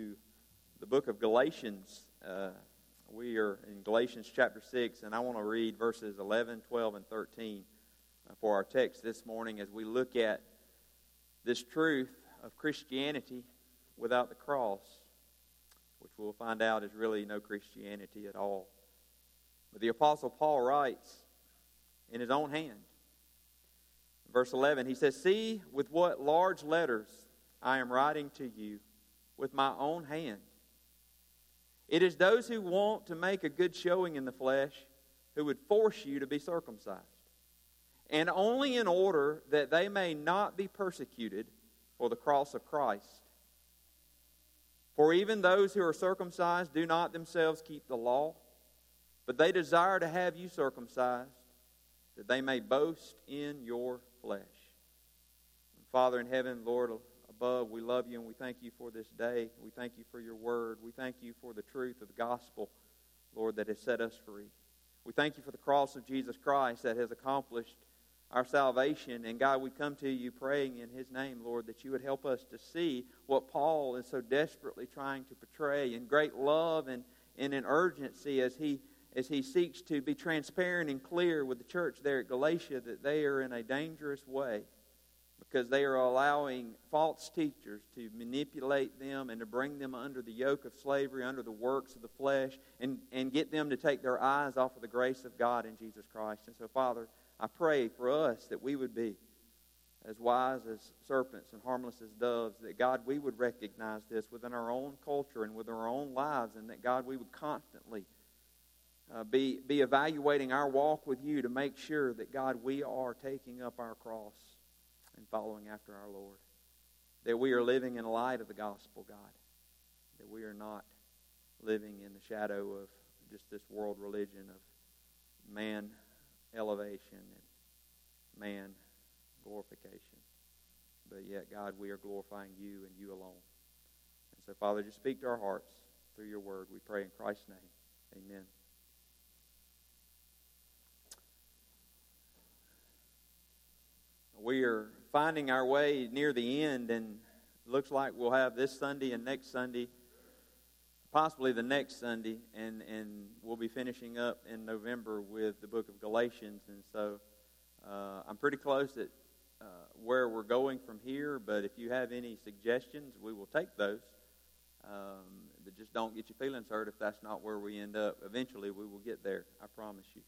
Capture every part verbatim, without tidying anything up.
to the book of Galatians. Uh, we are in Galatians chapter six, and I want to read verses eleven, twelve, and thirteen uh, for our text this morning as we look at this truth of Christianity without the cross, which we'll find out is really no Christianity at all. But the Apostle Paul writes in his own hand, verse eleven, he says, "See with what large letters I am writing to you with my own hand. It is those who want to make a good showing in the flesh who would force you to be circumcised, and only in order that they may not be persecuted for the cross of Christ. For even those who are circumcised do not themselves keep the law, but they desire to have you circumcised, that they may boast in your flesh." Father in heaven, Lord above, we love you and we thank you for this day. We thank you for your word. We thank you for the truth of the gospel, Lord, that has set us free. We thank you for the cross of Jesus Christ that has accomplished our salvation. And God, we come to you praying in his name, Lord, that you would help us to see what Paul is so desperately trying to portray in great love and, and in urgency as he as he seeks to be transparent and clear with the church there at Galatia that they are in a dangerous way because they are allowing false teachers to manipulate them and to bring them under the yoke of slavery, under the works of the flesh, and, and get them to take their eyes off of the grace of God in Jesus Christ. And so, Father, I pray for us that we would be as wise as serpents and harmless as doves, that, God, we would recognize this within our own culture and within our own lives, and that, God, we would constantly Uh, be, be evaluating our walk with you to make sure that, God, we are taking up our cross and following after our Lord. That we are living in light of the gospel, God. That we are not living in the shadow of just this world religion of man elevation and man glorification. But yet, God, we are glorifying you and you alone. And so, Father, just speak to our hearts through your word. We pray in Christ's name. Amen. We are finding our way near the end, and it looks like we'll have this Sunday and next Sunday, possibly the next Sunday, and, and we'll be finishing up in November with the book of Galatians. And so uh, I'm pretty close at uh, where we're going from here, but if you have any suggestions, we will take those. Um, but just don't get your feelings hurt if that's not where we end up. Eventually we will get there, I promise you.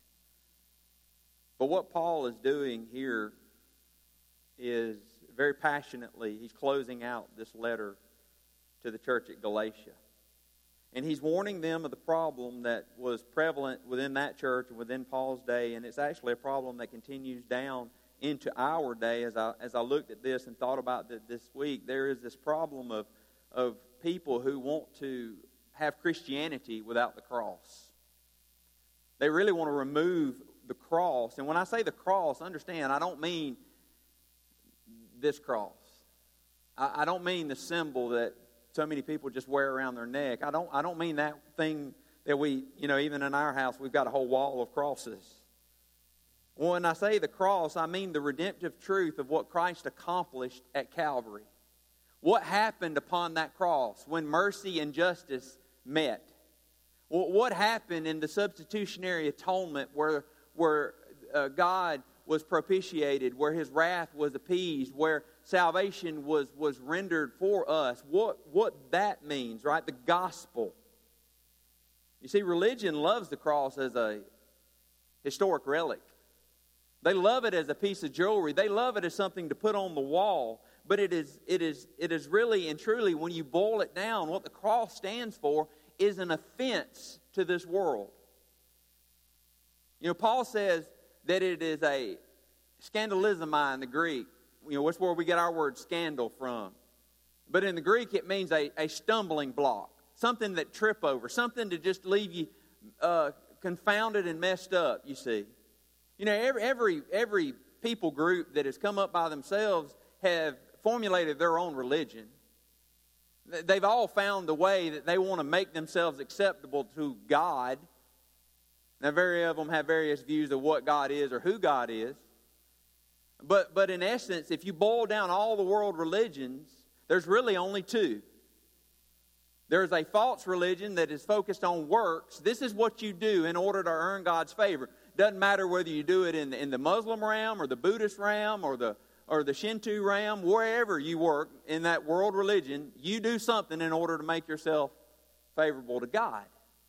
But what Paul is doing here is very passionately, he's closing out this letter to the church at Galatia. And he's warning them of the problem that was prevalent within that church and within Paul's day, and it's actually a problem that continues down into our day. As I as I looked at this and thought about it this week, there is this problem of, of people who want to have Christianity without the cross. They really want to remove the cross. And when I say the cross, understand, I don't mean this cross. I, I don't mean the symbol that so many people just wear around their neck. I don't I don't mean that thing that we, you know, even in our house, we've got a whole wall of crosses. When I say the cross, I mean the redemptive truth of what Christ accomplished at Calvary. What happened upon that cross when mercy and justice met? What happened in the substitutionary atonement where, where uh, God was propitiated, where his wrath was appeased, where salvation was, was rendered for us? What, what that means, right? The gospel. You see, religion loves the cross as a historic relic. They love it as a piece of jewelry. They love it as something to put on the wall. But it is, it is, it is really and truly, when you boil it down, what the cross stands for is an offense to this world. You know, Paul says that it is a scandalizomai in the Greek. You know, that's where we get our word scandal from. But in the Greek, it means a, a stumbling block, something that trip over, something to just leave you uh, confounded and messed up, you see. You know, every, every, every people group that has come up by themselves have formulated their own religion. They've all found the way that they want to make themselves acceptable to God. Now, very of them have various views of what God is or who God is. But, but in essence, if you boil down all the world religions, there's really only two. There's a false religion that is focused on works. This is what you do in order to earn God's favor. Doesn't matter whether you do it in the, in the Muslim realm or the Buddhist realm or the or the Shinto realm, wherever you work in that world religion, you do something in order to make yourself favorable to God.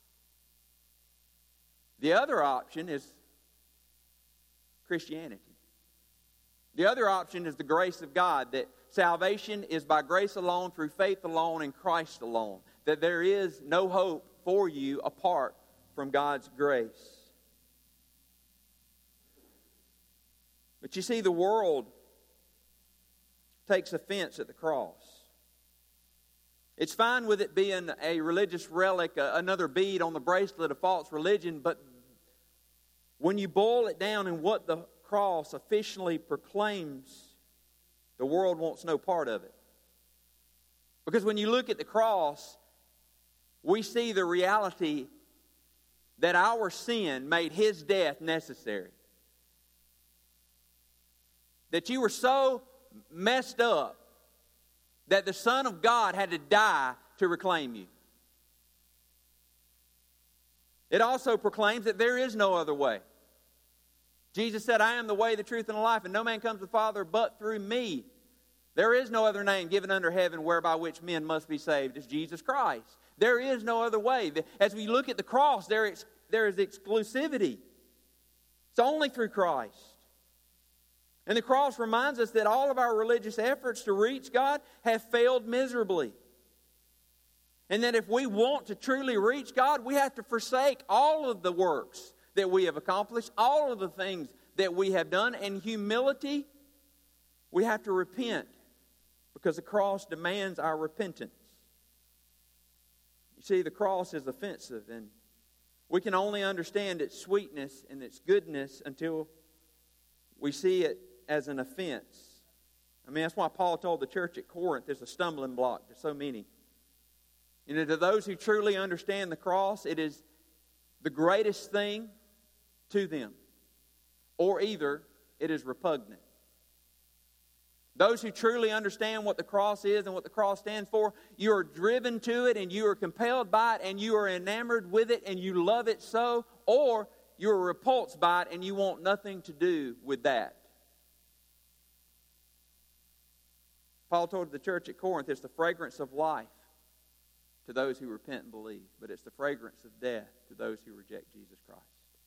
The other option is Christianity. The other option is the grace of God, that salvation is by grace alone, through faith alone, in Christ alone. That there is no hope for you apart from God's grace. But you see, the world takes offense at the cross. It's fine with it being a religious relic, another bead on the bracelet of false religion, but when you boil it down in what the cross officially proclaims, the world wants no part of it. Because when you look at the cross, we see the reality that our sin made His death necessary. That you were so messed up that the Son of God had to die to reclaim you. It also proclaims that there is no other way. Jesus said, I am the way, the truth, and the life, and no man comes to the Father but through me. There is no other name given under heaven whereby which men must be saved. It's Jesus Christ. There is no other way. As we look at the cross, there is, there is exclusivity. It's only through Christ. And the cross reminds us that all of our religious efforts to reach God have failed miserably. And that if we want to truly reach God, we have to forsake all of the works that we have accomplished, all of the things that we have done. And humility, we have to repent, because the cross demands our repentance. You see, the cross is offensive, and we can only understand its sweetness and its goodness until we see it as an offense. I mean, that's why Paul told the church at Corinth there's a stumbling block to so many. You know, to those who truly understand the cross, it is the greatest thing to them. Or either it is repugnant. Those who truly understand what the cross is and what the cross stands for, you are driven to it and you are compelled by it and you are enamored with it and you love it so, or you are repulsed by it and you want nothing to do with that. Paul told the church at Corinth, it's the fragrance of life to those who repent and believe, but it's the fragrance of death to those who reject Jesus Christ.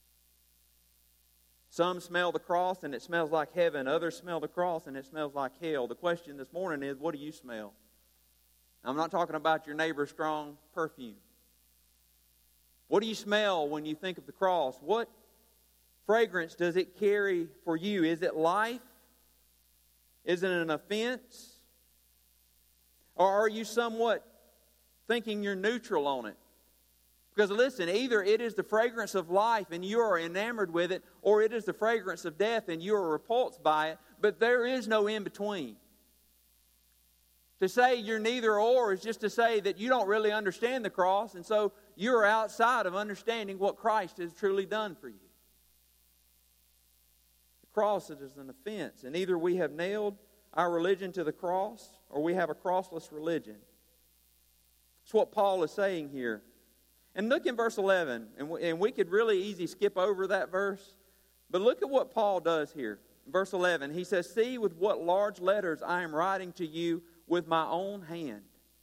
Some smell the cross and it smells like heaven. Others smell the cross and it smells like hell. The question this morning is, what do you smell? I'm not talking about your neighbor's strong perfume. What do you smell when you think of the cross? What fragrance does it carry for you? Is it life? Is it an offense? Or are you somewhat thinking you're neutral on it? Because listen, either it is the fragrance of life and you are enamored with it, or it is the fragrance of death and you are repulsed by it, but there is no in between. To say you're neither or is just to say that you don't really understand the cross, and so you're outside of understanding what Christ has truly done for you. The cross is an offense, and either we have nailed our religion to the cross, or we have a crossless religion. That's what Paul is saying here. And look in verse eleven, and we, and we could really easy skip over that verse, but look at what Paul does here. Verse eleven, he says, see with what large letters I am writing to you with my own hand.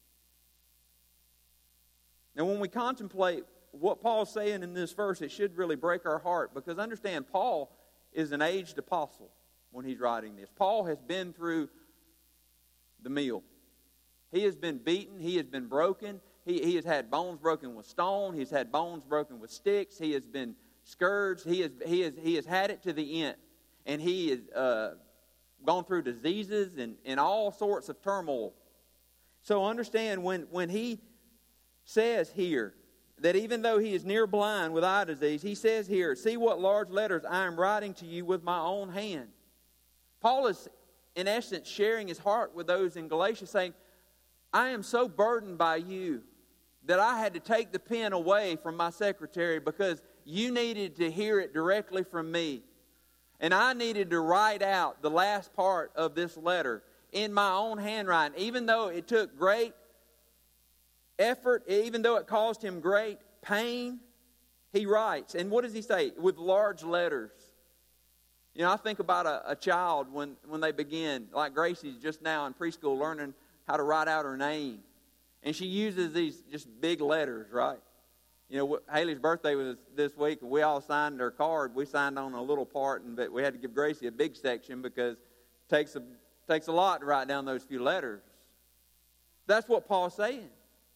Now when we contemplate what Paul's saying in this verse, it should really break our heart, because understand, Paul is an aged apostle when he's writing this. Paul has been through the meal. He has been beaten. He has been broken. He, he has had bones broken with stone. He's had bones broken with sticks. He has been scourged. He has, he has, he has had it to the end. And he has uh, gone through diseases and, and all sorts of turmoil. So understand, when, when he says here that even though he is near blind with eye disease, he says here, see what large letters I am writing to you with my own hand. Paul is, in essence, sharing his heart with those in Galatia, saying, I am so burdened by you that I had to take the pen away from my secretary because you needed to hear it directly from me. And I needed to write out the last part of this letter in my own handwriting, even though it took great effort, even though it caused him great pain, he writes. And what does he say? With large letters. You know, I think about a, a child when, when they begin, like Gracie's just now in preschool learning how to write out her name. And she uses these just big letters, right? You know, Haley's birthday was this week, and we all signed her card. We signed on a little part, and but we had to give Gracie a big section because it takes a, takes a lot to write down those few letters. That's what Paul's saying.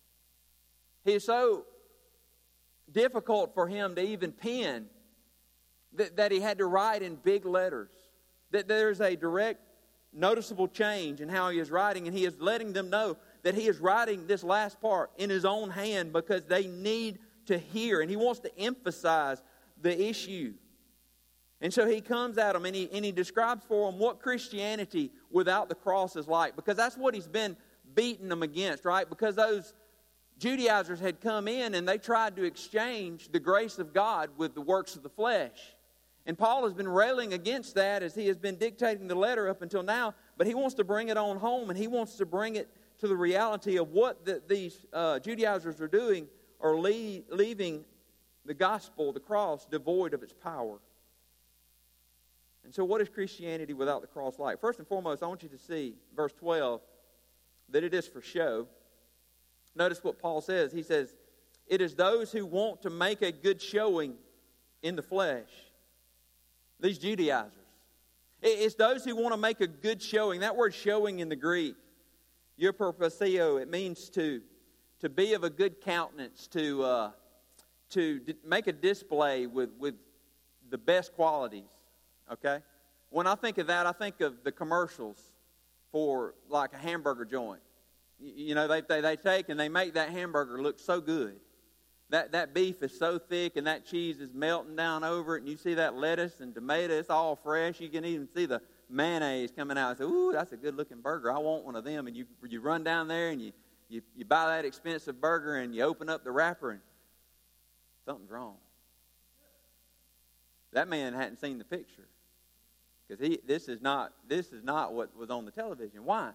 It's so difficult for him to even pen that, that he had to write in big letters. That there's a direct, noticeable change in how he is writing, and he is letting them know that he is writing this last part in his own hand because they need to hear, and he wants to emphasize the issue. And so he comes at them and he, and he describes for them what Christianity without the cross is like, because that's what he's been beating them against, right? Because those Judaizers had come in and they tried to exchange the grace of God with the works of the flesh. And Paul has been railing against that as he has been dictating the letter up until now, but he wants to bring it on home, and he wants to bring it to the reality of what the, these uh, Judaizers are doing, or leave, leaving the gospel, the cross, devoid of its power. And so what is Christianity without the cross like? First and foremost, I want you to see, verse twelve, that it is for show. Notice what Paul says. He says, it is those who want to make a good showing in the flesh. These Judaizers. It's those who want to make a good showing. That word showing in the Greek, euperpasio, it means to To be of a good countenance, to uh, to d- make a display with, with the best qualities, okay? When I think of that, I think of the commercials for like a hamburger joint. You, you know, they, they they take and they make that hamburger look so good. That, that beef is so thick and that cheese is melting down over it, and you see that lettuce and tomato, it's all fresh. You can even see the mayonnaise coming out and say, ooh, that's a good-looking burger. I want one of them. And you you run down there and you You, you buy that expensive burger and you open up the wrapper and something's wrong. That man hadn't seen the picture, because he this is not this is not what was on the television. Why?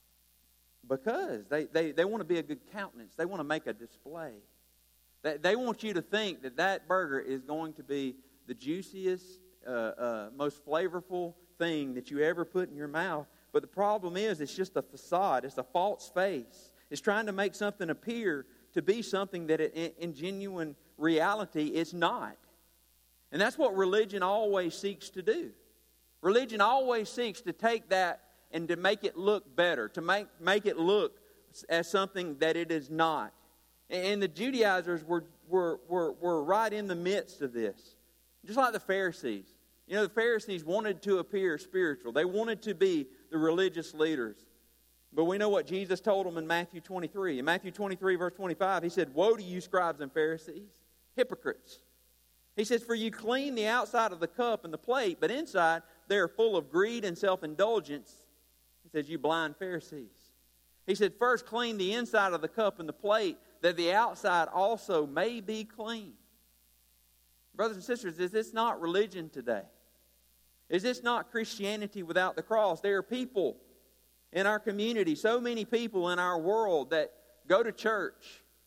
Because they, they, they want to be a good countenance. They want to make a display. They, they want you to think that that burger is going to be the juiciest, uh, uh, most flavorful thing that you ever put in your mouth. But the problem is, it's just a facade. It's a false face. It's trying to make something appear to be something that it, in, in genuine reality it's not. And that's what religion always seeks to do. Religion always seeks to take that and to make it look better, to make, make it look as something that it is not. And the Judaizers were, were, were, were right in the midst of this. Just like the Pharisees. You know, the Pharisees wanted to appear spiritual. They wanted to be the religious leaders. But we know what Jesus told them in Matthew twenty-three. In Matthew twenty-three, verse twenty-five, he said, "Woe to you, scribes and Pharisees, hypocrites." He says, "For you clean the outside of the cup and the plate, but inside they are full of greed and self-indulgence." He says, "You blind Pharisees." He said, "First clean the inside of the cup and the plate, that the outside also may be clean." Brothers and sisters, is this not religion today? Is this not Christianity without the cross? There are people in our community, so many people in our world that go to church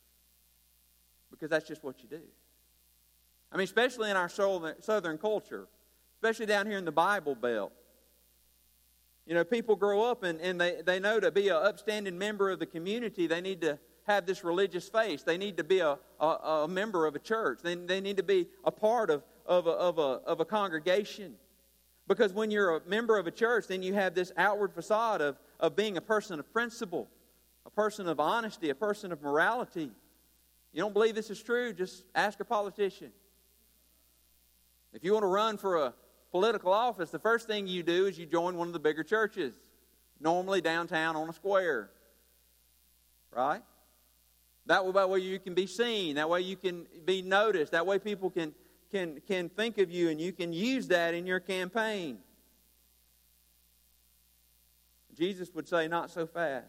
because that's just what you do. I mean, especially in our southern culture, especially down here in the Bible Belt. You know, people grow up and, and they, they know to be an upstanding member of the community, they need to have this religious faith. They need to be a, a, a member of a church. They, they need to be a part of, of, a, of, a, of a congregation. Because when you're a member of a church, then you have this outward facade of, of being a person of principle, a person of honesty, a person of morality. You don't believe this is true? Just ask a politician. If you want to run for a political office, the first thing you do is you join one of the bigger churches, normally downtown on a square. Right? That way, that way you can be seen. That way you can be noticed. That way people can, can, can think of you, and you can use that in your campaign. Jesus would say, not so fast.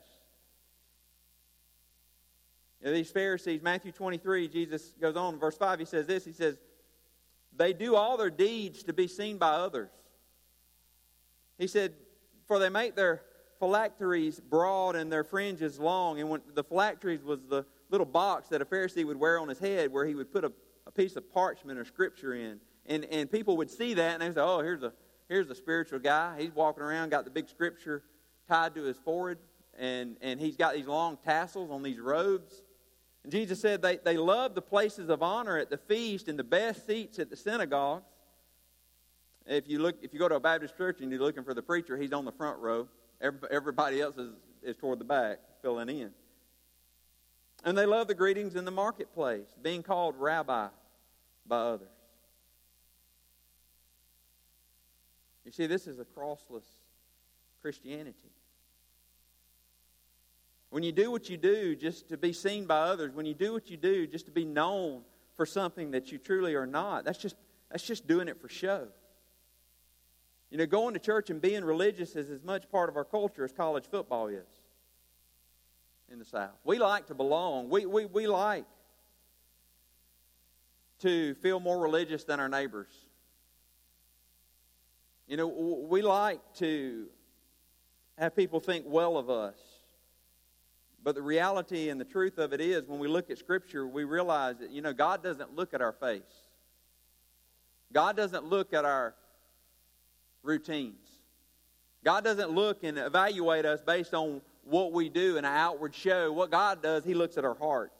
You know, these Pharisees, Matthew twenty-three, Jesus goes on, verse five, he says this, he says, "They do all their deeds to be seen by others." He said, "For they make their phylacteries broad and their fringes long." And when the phylacteries was the little box that a Pharisee would wear on his head where he would put a, a piece of parchment or scripture in. And, and people would see that and they would say, oh, here's a, here's a spiritual guy. He's walking around, got the big scripture tied to his forehead, and, and he's got these long tassels on these robes. And Jesus said they, they love the places of honor at the feast and the best seats at the synagogues. If you look, if you go to a Baptist church and you're looking for the preacher, he's on the front row. Everybody else is, is toward the back, filling in. And they love the greetings in the marketplace, being called rabbi by others. You see, this is a crossless Christianity. When you do what you do just to be seen by others, when you do what you do just to be known for something that you truly are not, that's just that's just doing it for show. You know, going to church and being religious is as much part of our culture as college football is in the South. We like to belong. We, we, we like to feel more religious than our neighbors. You know, we like to have people think well of us. But the reality and the truth of it is, when we look at Scripture, we realize that, you know, God doesn't look at our face. God doesn't look at our routines. God doesn't look and evaluate us based on what we do in an outward show. What God does, He looks at our heart.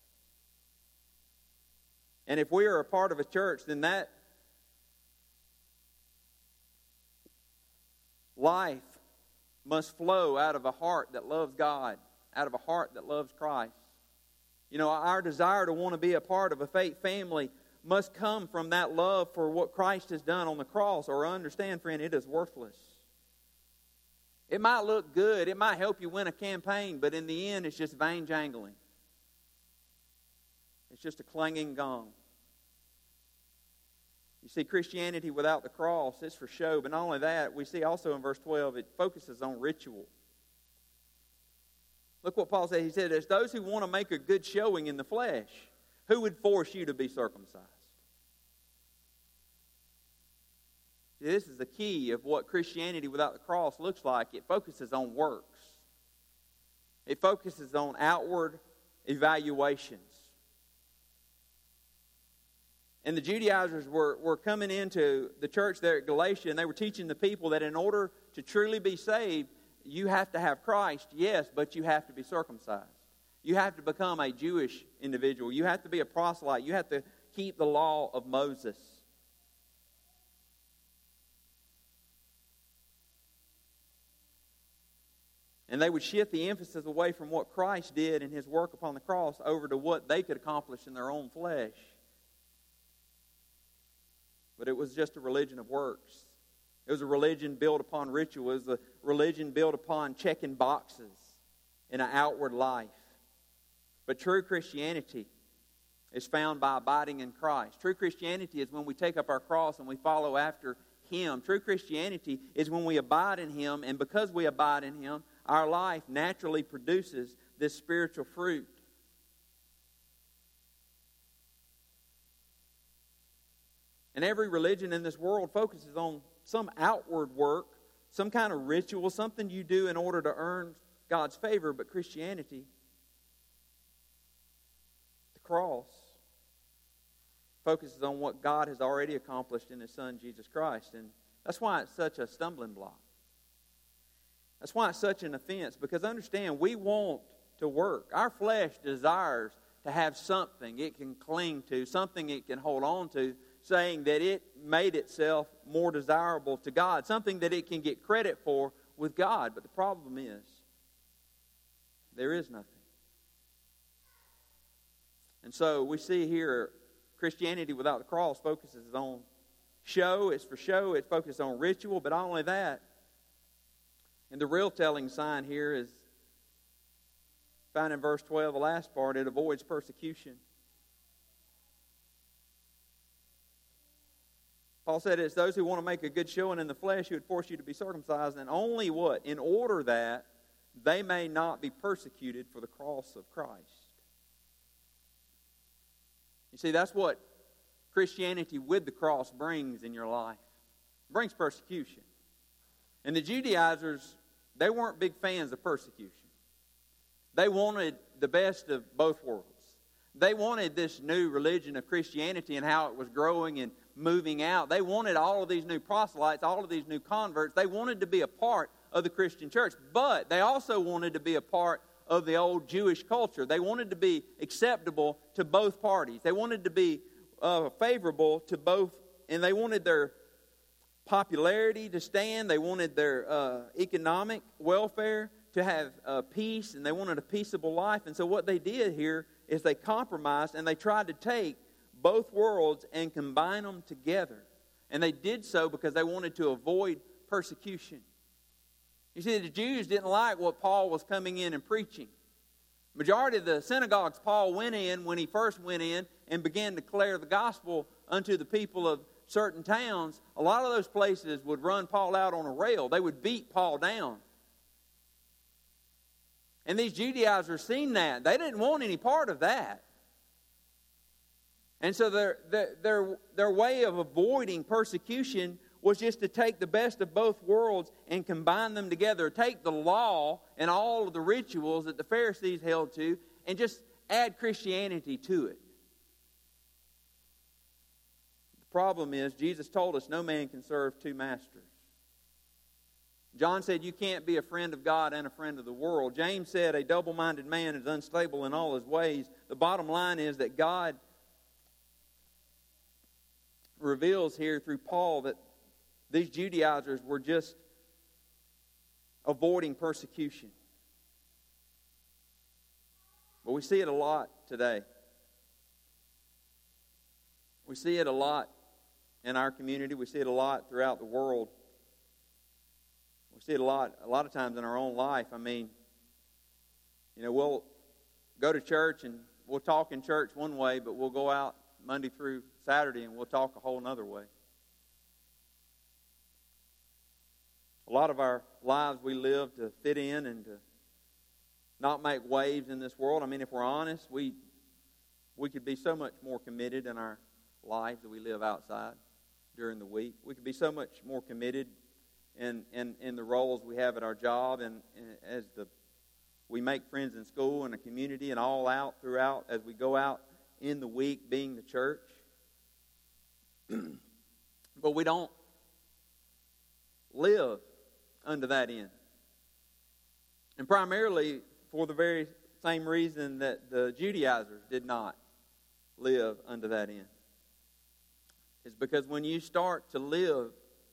And if we are a part of a church, then that life must flow out of a heart that loves God, out of a heart that loves Christ. You know, our desire to want to be a part of a faith family must come from that love for what Christ has done on the cross, or understand, friend, it is worthless. It might look good, it might help you win a campaign, but in the end, it's just vain jangling. It's just a clanging gong. You see, Christianity without the cross, it's for show. But not only that, we see also in verse twelve, it focuses on ritual. Look what Paul said. He said, it's those who want to make a good showing in the flesh. Who would force you to be circumcised? This is the key of what Christianity without the cross looks like. It focuses on works. It focuses on outward evaluations. And the Judaizers were, were coming into the church there at Galatia, and they were teaching the people that in order to truly be saved, you have to have Christ, yes, but you have to be circumcised. You have to become a Jewish individual. You have to be a proselyte. You have to keep the law of Moses. And they would shift the emphasis away from what Christ did in His work upon the cross over to what they could accomplish in their own flesh. But it was just a religion of works. It was a religion built upon ritual. It was a religion built upon checking boxes in an outward life. But true Christianity is found by abiding in Christ. True Christianity is when we take up our cross and we follow after Him. True Christianity is when we abide in Him, and because we abide in Him, our life naturally produces this spiritual fruit. And every religion in this world focuses on some outward work, some kind of ritual, something you do in order to earn God's favor. But Christianity, the cross, focuses on what God has already accomplished in His Son, Jesus Christ. And that's why it's such a stumbling block. That's why it's such an offense. Because understand, we want to work. Our flesh desires to have something it can cling to, something it can hold on to, saying that it made itself more desirable to God, something that it can get credit for with God. But the problem is, there is nothing. And so we see here, Christianity without the cross focuses on show. It's for show. It focuses on ritual. But not only that, and the real telling sign here is found in verse twelve, the last part. It avoids persecution. Paul said it's those who want to make a good showing in the flesh who would force you to be circumcised, and only what? In order that they may not be persecuted for the cross of Christ. You see, that's what Christianity with the cross brings in your life. It brings persecution. And the Judaizers, they weren't big fans of persecution. They wanted the best of both worlds. They wanted this new religion of Christianity and how it was growing and moving out. They wanted all of these new proselytes, all of these new converts. They wanted to be a part of the Christian church, but they also wanted to be a part of the old Jewish culture. They wanted to be acceptable to both parties. They wanted to be uh, favorable to both, and they wanted their popularity to stand. They wanted their uh, economic welfare to have uh, peace, and they wanted a peaceable life. And so what they did here is they compromised, and they tried to take both worlds and combine them together. And they did so because they wanted to avoid persecution. You see, the Jews didn't like what Paul was coming in and preaching. Majority of the synagogues Paul went in when he first went in and began to declare the gospel unto the people of certain towns, a lot of those places would run Paul out on a rail. They would beat Paul down. And these Judaizers seen that. They didn't want any part of that. And so their, their, their, their way of avoiding persecution was just to take the best of both worlds and combine them together. Take the law and all of the rituals that the Pharisees held to and just add Christianity to it. The problem is, Jesus told us no man can serve two masters. John said you can't be a friend of God and a friend of the world. James said a double-minded man is unstable in all his ways. The bottom line is that God reveals here through Paul that these Judaizers were just avoiding persecution. But we see it a lot today. We see it a lot in our community. We see it a lot throughout the world. We see it a lot, a lot of times in our own life. I mean, you know, we'll go to church and we'll talk in church one way, but we'll go out Monday through Saturday and we'll talk a whole other way. A lot of our lives we live to fit in and to not make waves in this world. I mean, if we're honest, we we could be so much more committed in our lives that we live outside during the week. We could be so much more committed in in, in the roles we have at our job and, and as the we make friends in school and the community and all out throughout as we go out in the week being the church. But we don't live under that end. And primarily for the very same reason that the Judaizers did not live under that end. It's because when you start to live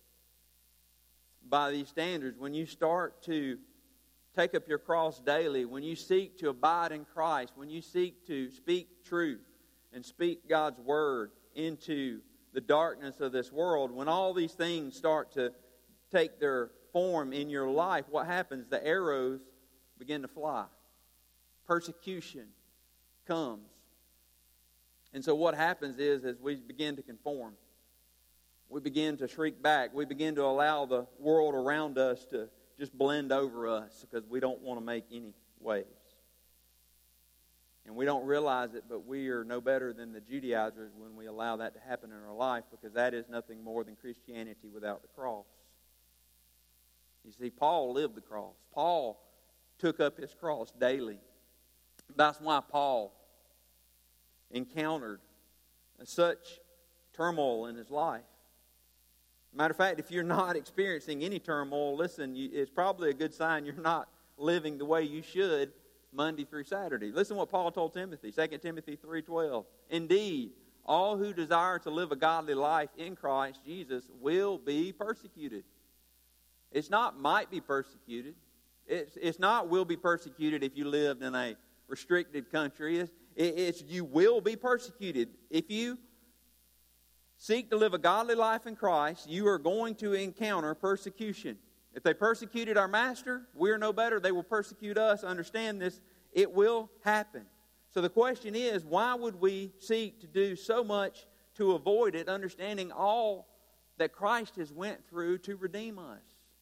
by these standards, when you start to take up your cross daily, when you seek to abide in Christ, when you seek to speak truth and speak God's word into the darkness of this world, when all these things start to take their form in your life, what happens? The arrows begin to fly. Persecution comes. And so what happens is, as we begin to conform, we begin to shrink back. We begin to allow the world around us to just blend over us because we don't want to make any waves. And we don't realize it, but we are no better than the Judaizers when we allow that to happen in our life, because that is nothing more than Christianity without the cross. You see, Paul lived the cross. Paul took up his cross daily. That's why Paul encountered such turmoil in his life. Matter of fact, if you're not experiencing any turmoil, listen, you, it's probably a good sign you're not living the way you should Monday through Saturday. Listen to what Paul told Timothy, Second Timothy three twelve. Indeed, all who desire to live a godly life in Christ Jesus will be persecuted. It's not might be persecuted. It's, it's not will be persecuted if you lived in a restricted country. It's, it's you will be persecuted. If you seek to live a godly life in Christ, you are going to encounter persecution. If they persecuted our master, we're no better. They will persecute us. Understand this. It will happen. So the question is, why would we seek to do so much to avoid it, understanding all that Christ has went through to redeem us?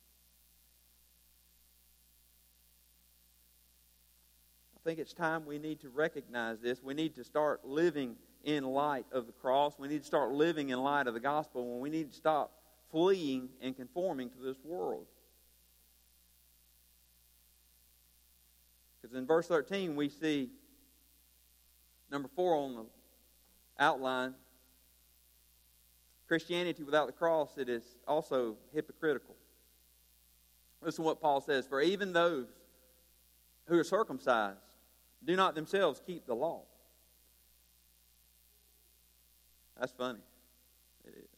I think it's time we need to recognize this. We need to start living in light of the cross. We need to start living in light of the gospel, and we need to stop fleeing and conforming to this world. Because In verse thirteen, we see number four on the outline. Christianity without the cross, it is also hypocritical. Listen to what Paul says. For even those who are circumcised do not themselves keep the law. That's funny. It is.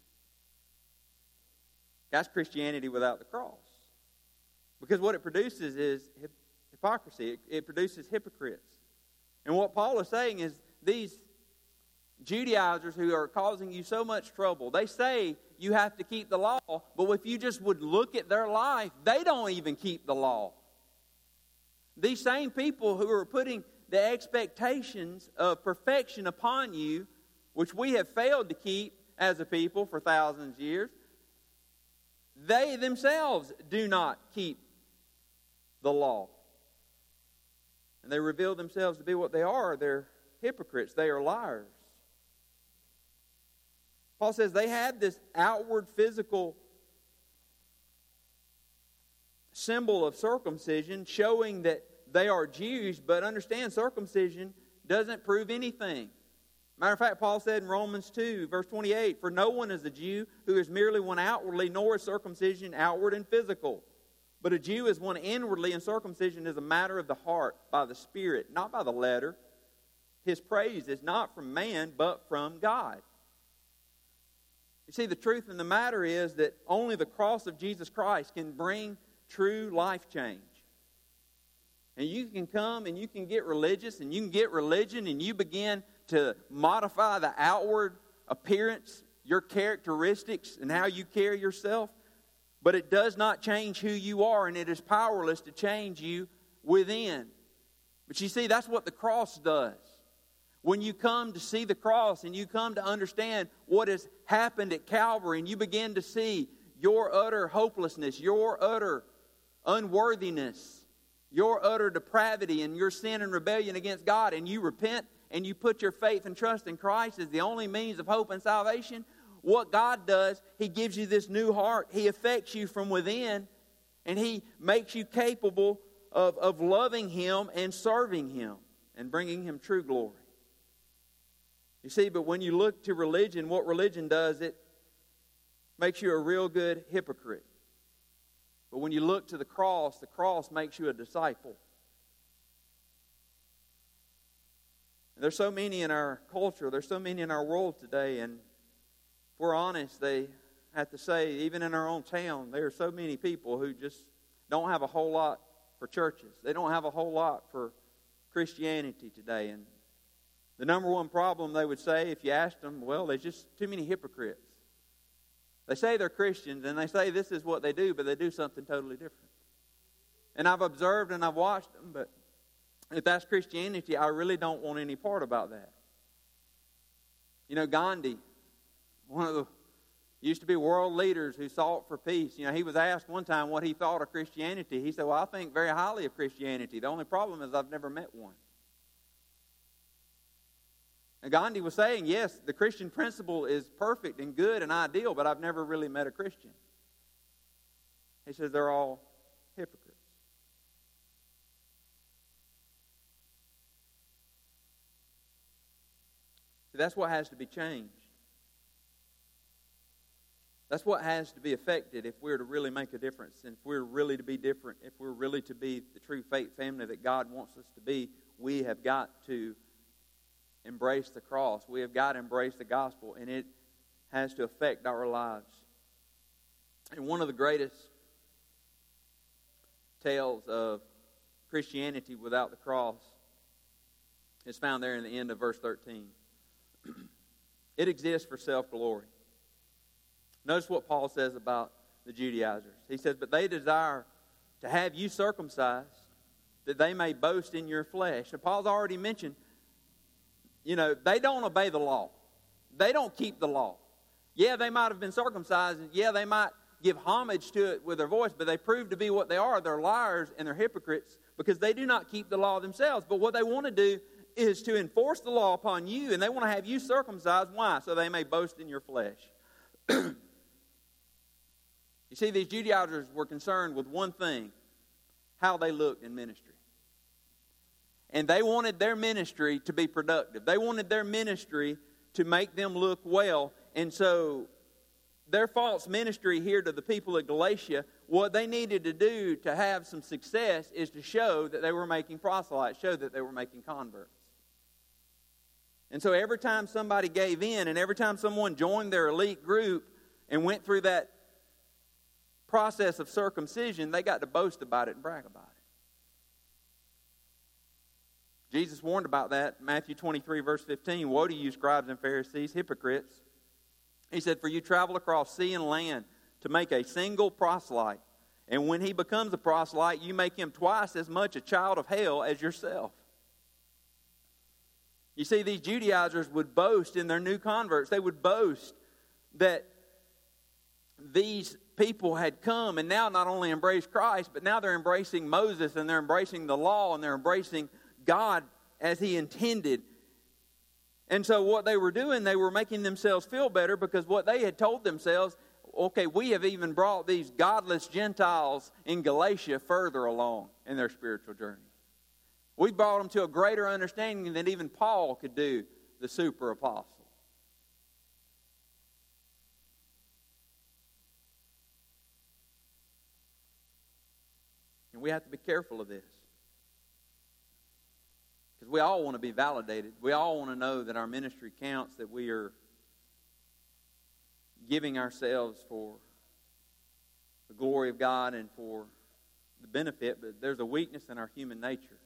That's Christianity without the cross. Because what it produces is hypocrisy. It, it produces hypocrites. And what Paul is saying is these Judaizers who are causing you so much trouble, they say you have to keep the law, but if you just would look at their life, they don't even keep the law. These same people who are putting the expectations of perfection upon you, which we have failed to keep as a people for thousands of years, they themselves do not keep the law. And they reveal themselves to be what they are. They're hypocrites. They are liars. Paul says they have this outward physical symbol of circumcision showing that they are Jews, but understand circumcision doesn't prove anything. Matter of fact, Paul said in Romans two, verse twenty-eight, for no one is a Jew who is merely one outwardly, nor is circumcision outward and physical. But a Jew is one inwardly, and circumcision is a matter of the heart, by the Spirit, not by the letter. His praise is not from man, but from God. You see, the truth in the matter is that only the cross of Jesus Christ can bring true life change. And you can come and you can get religious and you can get religion and you begin to modify the outward appearance, your characteristics, and how you carry yourself. But it does not change who you are, and it is powerless to change you within. But you see, that's what the cross does. When you come to see the cross and you come to understand what has happened at Calvary and you begin to see your utter hopelessness, your utter unworthiness, your utter depravity and your sin and rebellion against God, and you repent and you put your faith and trust in Christ as the only means of hope and salvation, what God does, He gives you this new heart. He affects you from within, and He makes you capable of, of loving Him and serving Him and bringing Him true glory. You see, but when you look to religion, what religion does, it makes you a real good hypocrite. But when you look to the cross, the cross makes you a disciple. And there's so many in our culture, there's so many in our world today, and if we're honest, they have to say, even in our own town, there are so many people who just don't have a whole lot for churches. They don't have a whole lot for Christianity today. And the number one problem they would say, if you asked them, well, there's just too many hypocrites. They say they're Christians, and they say this is what they do, but they do something totally different. And I've observed and I've watched them, but if that's Christianity, I really don't want any part about that. You know, Gandhi, one of the used to be world leaders who sought for peace. You know, he was asked one time what he thought of Christianity. He said, well, I think very highly of Christianity. The only problem is I've never met one. And Gandhi was saying, yes, the Christian principle is perfect and good and ideal, but I've never really met a Christian. He says they're all hypocrites. See, that's what has to be changed. That's what has to be affected if we're to really make a difference, and if we're really to be different, if we're really to be the true faith family that God wants us to be. We have got to embrace the cross. We have got to embrace the gospel, and it has to affect our lives. And one of the greatest tales of Christianity without the cross is found there in the end of verse thirteen. It exists for self-glory. Notice what Paul says about the Judaizers. He says, but they desire to have you circumcised, that they may boast in your flesh. And Paul's already mentioned, you know, they don't obey the law. They don't keep the law. Yeah, they might have been circumcised, and yeah, they might give homage to it with their voice, but they prove to be what they are. They're liars and they're hypocrites because they do not keep the law themselves. But what they want to do is to enforce the law upon you, and they want to have you circumcised. Why? So they may boast in your flesh. You see, these Judaizers were concerned with one thing: how they looked in ministry. And they wanted their ministry to be productive. They wanted their ministry to make them look well. And so their false ministry here to the people of Galatia, what they needed to do to have some success is to show that they were making proselytes, show that they were making converts. And so every time somebody gave in and every time someone joined their elite group and went through that process of circumcision, they got to boast about it and brag about it. Jesus warned about that. Matthew twenty-three, verse fifteen. Woe to you, scribes and Pharisees, hypocrites. He said, for you travel across sea and land to make a single proselyte. And when he becomes a proselyte, you make him twice as much a child of hell as yourself. You see, these Judaizers would boast in their new converts. They would boast that these people had come and now not only embraced Christ, but now they're embracing Moses and they're embracing the law and they're embracing God as He intended. And so what they were doing, they were making themselves feel better because what they had told themselves, okay, we have even brought these godless Gentiles in Galatia further along in their spiritual journey. We brought them to a greater understanding than even Paul could do, the super apostle. And we have to be careful of this. Because we all want to be validated. We all want to know that our ministry counts, that we are giving ourselves for the glory of God and for the benefit. But there's a weakness in our human nature.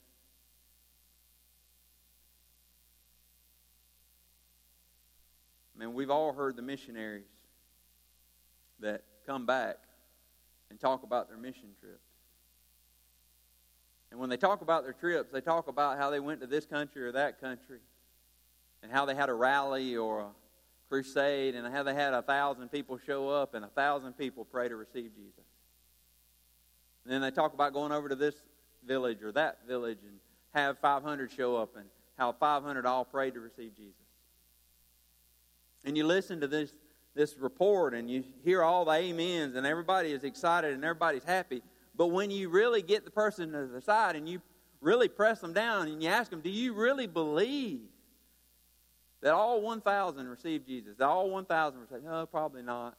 I mean, we've all heard the missionaries that come back and talk about their mission trips. And when they talk about their trips, they talk about how they went to this country or that country and how they had a rally or a crusade and how they had a thousand people show up and a thousand people pray to receive Jesus. And then they talk about going over to this village or that village and have five hundred show up and how five hundred all prayed to receive Jesus. And you listen to this, this report and you hear all the amens and everybody is excited and everybody's happy. But when you really get the person to the side and you really press them down and you ask them, do you really believe that all one thousand received Jesus? That all one thousand were saying, no, probably not.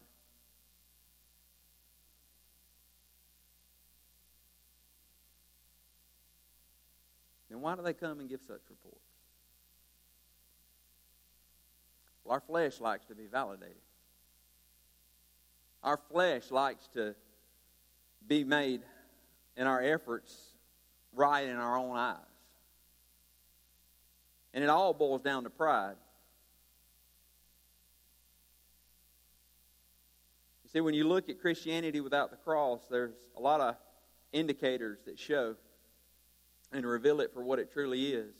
Then why do they come and give such reports? Well, our flesh likes to be validated. Our flesh likes to be made in our efforts right in our own eyes. And it all boils down to pride. You see, when you look at Christianity without the cross, there's a lot of indicators that show and reveal it for what it truly is.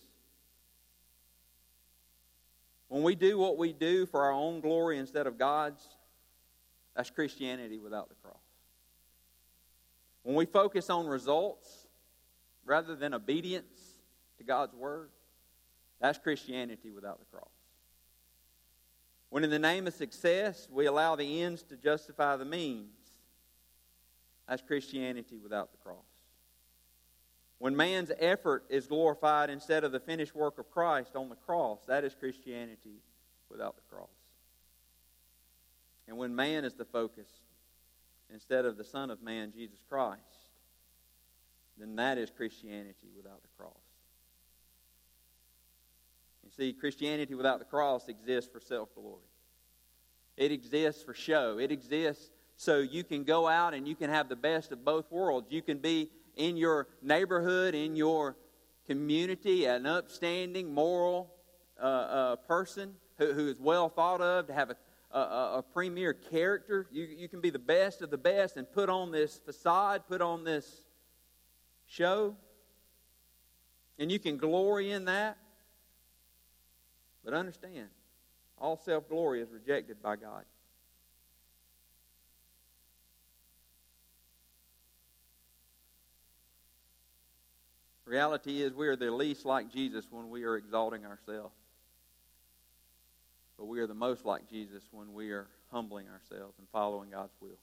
When we do what we do for our own glory instead of God's, that's Christianity without the cross. When we focus on results rather than obedience to God's Word, that's Christianity without the cross. When in the name of success we allow the ends to justify the means, that's Christianity without the cross. When man's effort is glorified instead of the finished work of Christ on the cross, that is Christianity without the cross. And when man is the focus instead of the Son of Man, Jesus Christ, then that is Christianity without the cross. You see, Christianity without the cross exists for self-glory. It exists for show. It exists so you can go out and you can have the best of both worlds. You can be in your neighborhood, in your community, an upstanding, moral uh, uh, person who, who is well thought of, to have a, a, a premier character. You, you can be the best of the best and put on this facade, put on this show. And you can glory in that. But understand, all self-glory is rejected by God. Reality is we are the least like Jesus when we are exalting ourselves. But we are the most like Jesus when we are humbling ourselves and following God's will.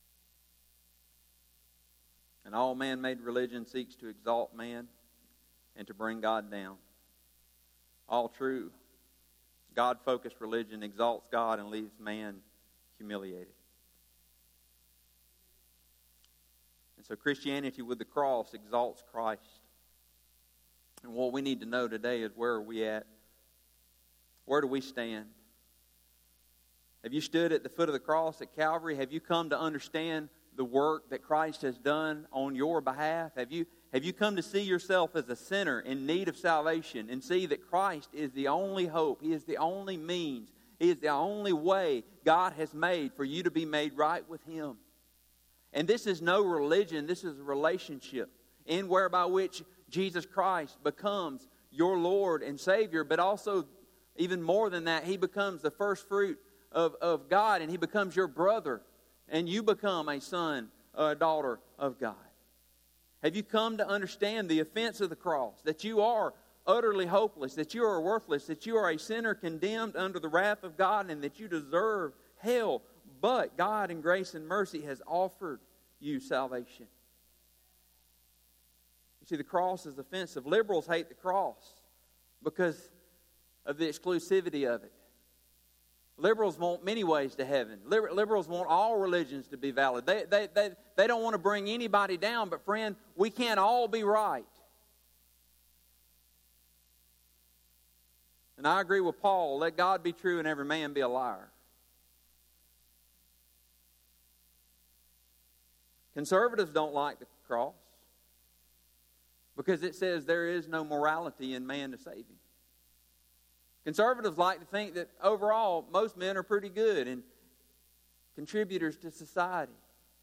And all man-made religion seeks to exalt man. and to bring God down. All true. God-focused religion exalts God and leaves man humiliated. And so Christianity with the cross exalts Christ. And what we need to know today is, where are we at? Where do we stand? Have you stood at the foot of the cross at Calvary? Have you come to understand the work that Christ has done on your behalf? Have you, have you come to see yourself as a sinner in need of salvation and see that Christ is the only hope? He is the only means. He is the only way God has made for you to be made right with Him. And this is no religion. This is a relationship in whereby which Jesus Christ becomes your Lord and Savior, but also, even more than that, He becomes the first fruit of, of God, and He becomes your brother, and you become a son or a daughter of God. Have you come to understand the offense of the cross, that you are utterly hopeless, that you are worthless, that you are a sinner condemned under the wrath of God, and that you deserve hell, but God in grace and mercy has offered you salvation? You see, the cross is offensive. Liberals hate the cross because of the exclusivity of it. Liberals want many ways to heaven. Liberals want all religions to be valid. They, they, they, they don't want to bring anybody down, but friend, we can't all be right. And I agree with Paul, let God be true and every man be a liar. Conservatives don't like the cross because it says there is no morality in man to save him. Conservatives like to think that overall most men are pretty good and contributors to society.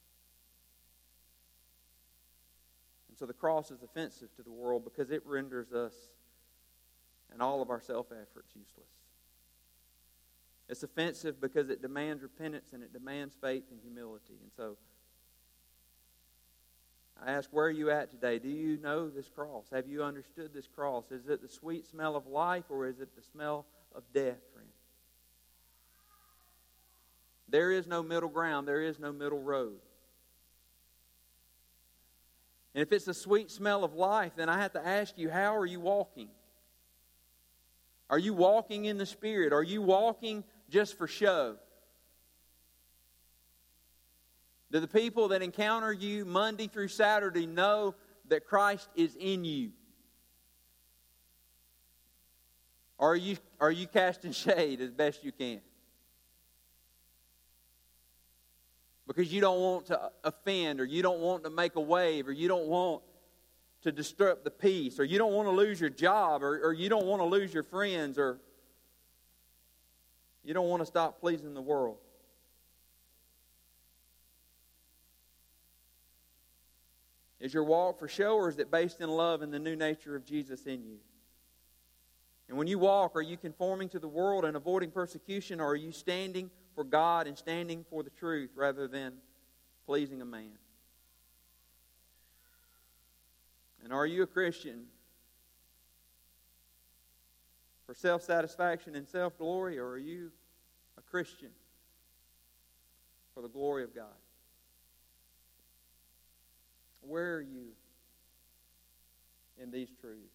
And so the cross is offensive to the world because it renders us and all of our self-efforts useless. It's offensive because it demands repentance and it demands faith and humility. And so I ask, where are you at today? Do you know this cross? Have you understood this cross? Is it the sweet smell of life, or is it the smell of death, friend? There is no middle ground. There is no middle road. And if it's the sweet smell of life, then I have to ask you, how are you walking? Are you walking in the Spirit? Are you walking just for show? Do the people that encounter you Monday through Saturday know that Christ is in you? Or are you, are you casting shade as best you can? Because you don't want to offend, or you don't want to make a wave, or you don't want to disrupt the peace, or you don't want to lose your job, or, or you don't want to lose your friends, or you don't want to stop pleasing the world. Is your walk for show, or is it based in love and the new nature of Jesus in you? And when you walk, are you conforming to the world and avoiding persecution, or are you standing for God and standing for the truth rather than pleasing a man? And are you a Christian for self-satisfaction and self-glory, or are you a Christian for the glory of God? Where are you in these truths?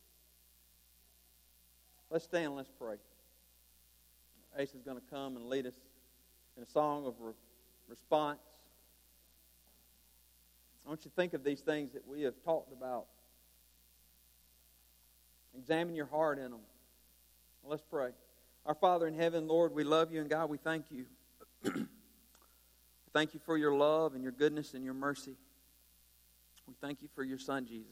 Let's stand and let's pray. Ace is going to come and lead us in a song of re- response. I want you to think of these things that we have talked about. Examine your heart in them. Let's pray. Our Father in heaven, Lord, we love you, and God, we thank you. Thank you for your love and your goodness and your mercy. We thank you for your Son, Jesus.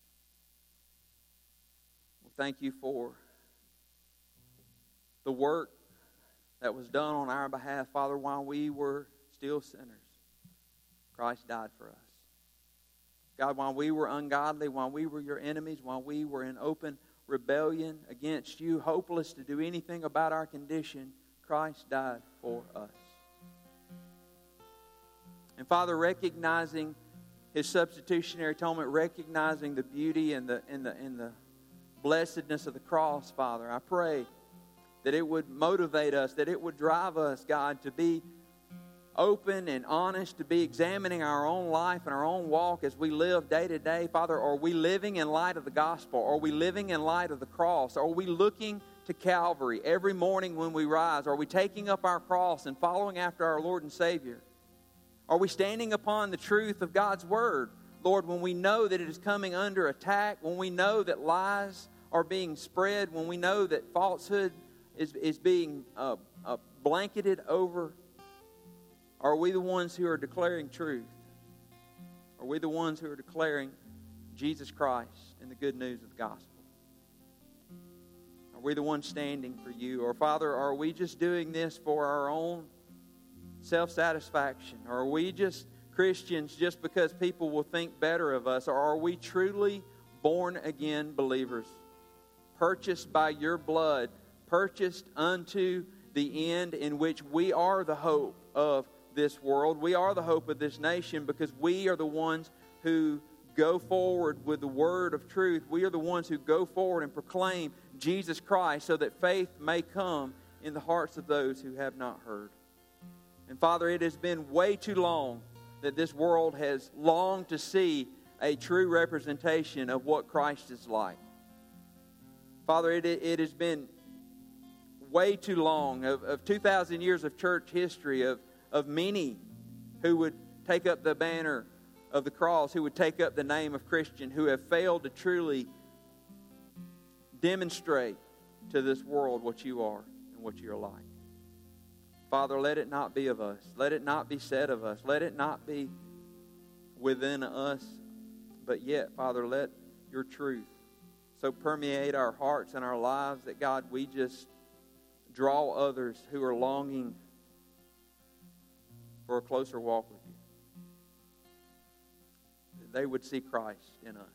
We thank you for the work that was done on our behalf. Father, while we were still sinners, Christ died for us. God, while we were ungodly, while we were your enemies, while we were in open rebellion against you, hopeless to do anything about our condition, Christ died for us. And Father, recognizing His substitutionary atonement, recognizing the beauty and the, and the, and the blessedness of the cross, Father, I pray that it would motivate us, that it would drive us, God, to be open and honest, to be examining our own life and our own walk as we live day to day. Father, are we living in light of the gospel? Are we living in light of the cross? Are we looking to Calvary every morning when we rise? Are we taking up our cross and following after our Lord and Savior? Are we standing upon the truth of God's Word, Lord, when we know that it is coming under attack, when we know that lies are being spread, when we know that falsehood is, is being uh, uh, blanketed over? Are we the ones who are declaring truth? Are we the ones who are declaring Jesus Christ and the good news of the gospel? Are we the ones standing for you? Or, Father, are we just doing this for our own self-satisfaction? Or are we just Christians just because people will think better of us? Or are we truly born-again believers, purchased by your blood, purchased unto the end, in which we are the hope of this world? We are the hope of this nation because we are the ones who go forward with the word of truth. We are the ones who go forward and proclaim Jesus Christ so that faith may come in the hearts of those who have not heard. And Father, it has been way too long that this world has longed to see a true representation of what Christ is like. Father, it, it has been way too long of, of two thousand years of church history, of, of many who would take up the banner of the cross, who would take up the name of Christian, who have failed to truly demonstrate to this world what you are and what you're like. Father, let it not be of us. Let it not be said of us. Let it not be within us. But yet, Father, let your truth so permeate our hearts and our lives that, God, we just draw others who are longing for a closer walk with you. That they would see Christ in us.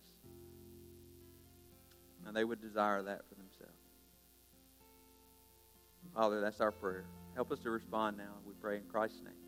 And they would desire that for themselves. Father, that's our prayer. Help us to respond now. We pray in Christ's name.